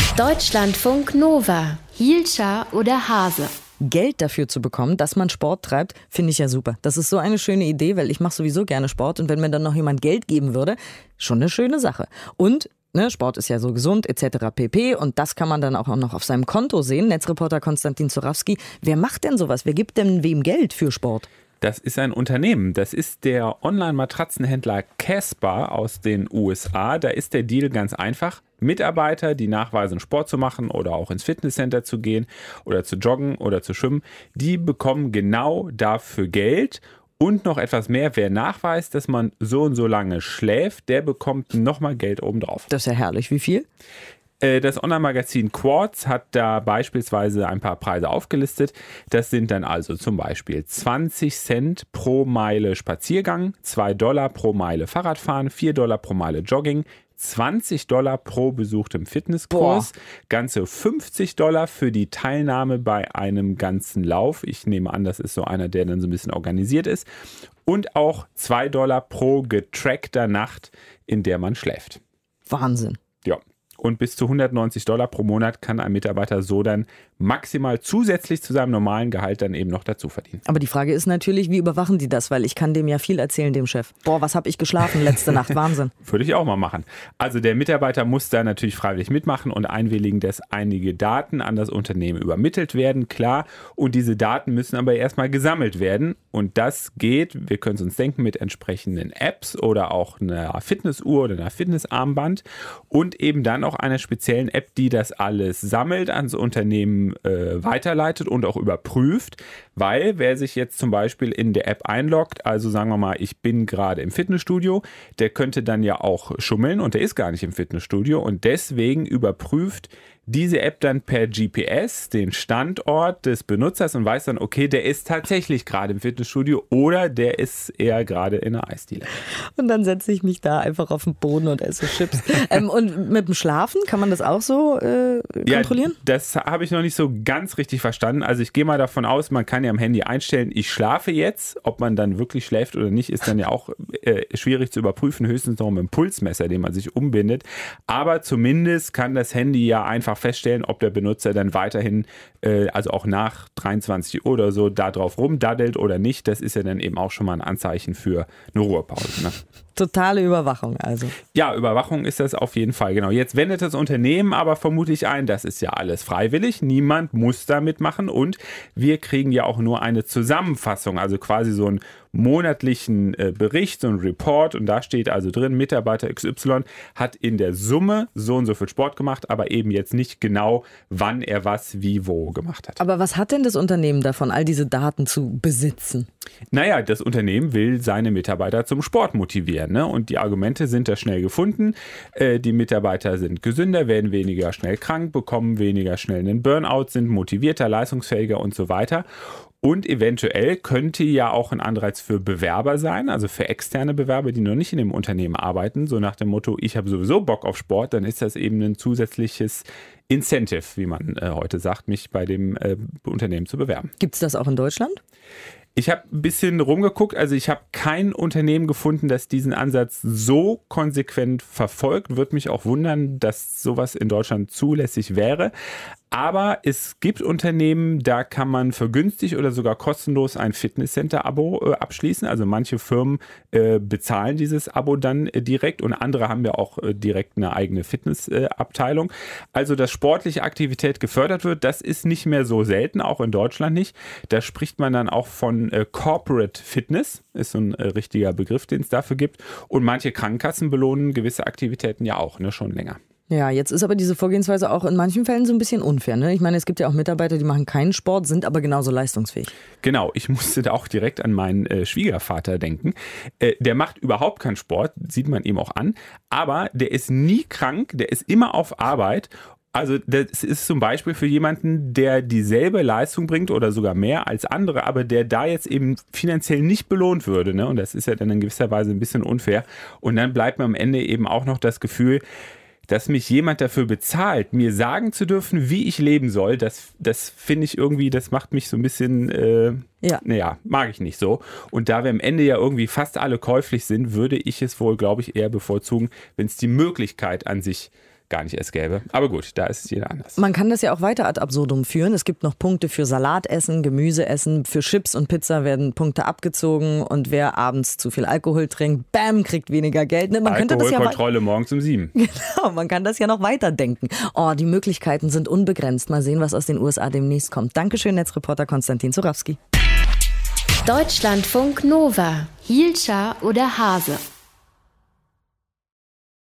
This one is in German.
Deutschlandfunk Nova. Hielscher oder Hase? Geld dafür zu bekommen, dass man Sport treibt, finde ich ja super. Das ist so eine schöne Idee, weil ich mache sowieso gerne Sport und wenn mir dann noch jemand Geld geben würde, schon eine schöne Sache. Und Sport ist ja so gesund etc. pp. Und das kann man dann auch noch auf seinem Konto sehen. Netzreporter Konstantin Zurawski. Wer macht denn sowas? Wer gibt denn wem Geld für Sport? Das ist ein Unternehmen. Das ist der Online-Matratzenhändler Casper aus den USA. Da ist der Deal ganz einfach. Mitarbeiter, die nachweisen, Sport zu machen oder auch ins Fitnesscenter zu gehen oder zu joggen oder zu schwimmen, die bekommen genau dafür Geld. Und noch etwas mehr, wer nachweist, dass man so und so lange schläft, der bekommt nochmal Geld obendrauf. Das ist ja herrlich. Wie viel? Das Online-Magazin Quartz hat da beispielsweise ein paar Preise aufgelistet. Das sind dann also zum Beispiel 20 Cent pro Meile Spaziergang, $2 pro Meile Fahrradfahren, $4 pro Meile Jogging, $20 pro besuchtem Fitnesskurs, ganze $50 für die Teilnahme bei einem ganzen Lauf. Ich nehme an, das ist so einer, der dann so ein bisschen organisiert ist. Und auch $2 pro getrackter Nacht, in der man schläft. Wahnsinn. Ja. Und bis zu $190 pro Monat kann ein Mitarbeiter so dann maximal zusätzlich zu seinem normalen Gehalt dann eben noch dazu verdienen. Aber die Frage ist natürlich, wie überwachen die das? Weil ich kann dem ja viel erzählen, dem Chef. Was habe ich geschlafen letzte Nacht? Wahnsinn. Würde ich auch mal machen. Also der Mitarbeiter muss da natürlich freiwillig mitmachen und einwilligen, dass einige Daten an das Unternehmen übermittelt werden, klar. Und diese Daten müssen aber erstmal gesammelt werden. Und das geht, wir können es uns denken, mit entsprechenden Apps oder auch einer Fitnessuhr oder einer Fitnessarmband und eben dann auch einer speziellen App, die das alles sammelt, ans Unternehmen weiterleitet und auch überprüft, weil wer sich jetzt zum Beispiel in der App einloggt, also sagen wir mal, ich bin gerade im Fitnessstudio, der könnte dann ja auch schummeln und der ist gar nicht im Fitnessstudio und deswegen überprüft diese App dann per GPS den Standort des Benutzers und weiß dann, okay, der ist tatsächlich gerade im Fitnessstudio oder der ist eher gerade in einer Eisdiele. Und dann setze ich mich da einfach auf den Boden und esse Chips. Und mit dem Schlafen, kann man das auch so kontrollieren? Ja, das habe ich noch nicht so ganz richtig verstanden. Also ich gehe mal davon aus, man kann ja am Handy einstellen, ich schlafe jetzt. Ob man dann wirklich schläft oder nicht, ist dann ja auch schwierig zu überprüfen. Höchstens noch mit dem Pulsmesser, den man sich umbindet. Aber zumindest kann das Handy ja einfach feststellen, ob der Benutzer dann weiterhin, also auch nach 23 Uhr oder so, da drauf rumdaddelt oder nicht. Das ist ja dann eben auch schon mal ein Anzeichen für eine Ruhepause. Ne? Totale Überwachung also. Ja, Überwachung ist das auf jeden Fall, genau. Jetzt wendet das Unternehmen aber vermutlich ein, das ist ja alles freiwillig, niemand muss da mitmachen und wir kriegen ja auch nur eine Zusammenfassung, also quasi so einen monatlichen Bericht, so ein Report und da steht also drin, Mitarbeiter XY hat in der Summe so und so viel Sport gemacht, aber eben jetzt nicht genau, wann er was, wie, wo gemacht hat. Aber was hat denn das Unternehmen davon, all diese Daten zu besitzen? Naja, das Unternehmen will seine Mitarbeiter zum Sport motivieren, ne? Und die Argumente sind da schnell gefunden. Die Mitarbeiter sind gesünder, werden weniger schnell krank, bekommen weniger schnell einen Burnout, sind motivierter, leistungsfähiger und so weiter. Und eventuell könnte ja auch ein Anreiz für Bewerber sein, also für externe Bewerber, die noch nicht in dem Unternehmen arbeiten. So nach dem Motto, ich habe sowieso Bock auf Sport, dann ist das eben ein zusätzliches Incentive, wie man heute sagt, mich bei dem Unternehmen zu bewerben. Gibt es das auch in Deutschland? Ich habe ein bisschen rumgeguckt, also ich habe kein Unternehmen gefunden, das diesen Ansatz so konsequent verfolgt. Würde mich auch wundern, dass sowas in Deutschland zulässig wäre. Aber es gibt Unternehmen, da kann man für günstig oder sogar kostenlos ein Fitnesscenter-Abo abschließen. Also manche Firmen bezahlen dieses Abo dann direkt und andere haben ja auch direkt eine eigene Fitnessabteilung. Also dass sportliche Aktivität gefördert wird, das ist nicht mehr so selten, auch in Deutschland nicht. Da spricht man dann auch von Corporate Fitness, ist so ein richtiger Begriff, den es dafür gibt. Und manche Krankenkassen belohnen gewisse Aktivitäten ja auch, ne, schon länger. Ja, jetzt ist aber diese Vorgehensweise auch in manchen Fällen so ein bisschen unfair, ne? Ich meine, es gibt ja auch Mitarbeiter, die machen keinen Sport, sind aber genauso leistungsfähig. Genau, ich musste da auch direkt an meinen Schwiegervater denken. Der macht überhaupt keinen Sport, sieht man ihm auch an, aber der ist nie krank, der ist immer auf Arbeit. Also das ist zum Beispiel für jemanden, der dieselbe Leistung bringt oder sogar mehr als andere, aber der da jetzt eben finanziell nicht belohnt würde, ne? Und das ist ja dann in gewisser Weise ein bisschen unfair. Und dann bleibt mir am Ende eben auch noch das Gefühl, dass mich jemand dafür bezahlt, mir sagen zu dürfen, wie ich leben soll, das finde ich irgendwie, das macht mich so ein bisschen, mag ich nicht so. Und da wir am Ende ja irgendwie fast alle käuflich sind, würde ich es wohl, glaube ich, eher bevorzugen, wenn es die Möglichkeit an sich gar nicht erst gäbe. Aber gut, da ist es jeder anders. Man kann das ja auch weiter ad absurdum führen. Es gibt noch Punkte für Salatessen, Gemüseessen. Für Chips und Pizza werden Punkte abgezogen. Und wer abends zu viel Alkohol trinkt, bam, kriegt weniger Geld. Ne? Alkoholkontrolle morgens um 7. Genau, man kann das ja noch weiterdenken. Oh, die Möglichkeiten sind unbegrenzt. Mal sehen, was aus den USA demnächst kommt. Dankeschön, Netzreporter Konstantin Zurawski. Deutschlandfunk Nova. Hielscher oder Hase?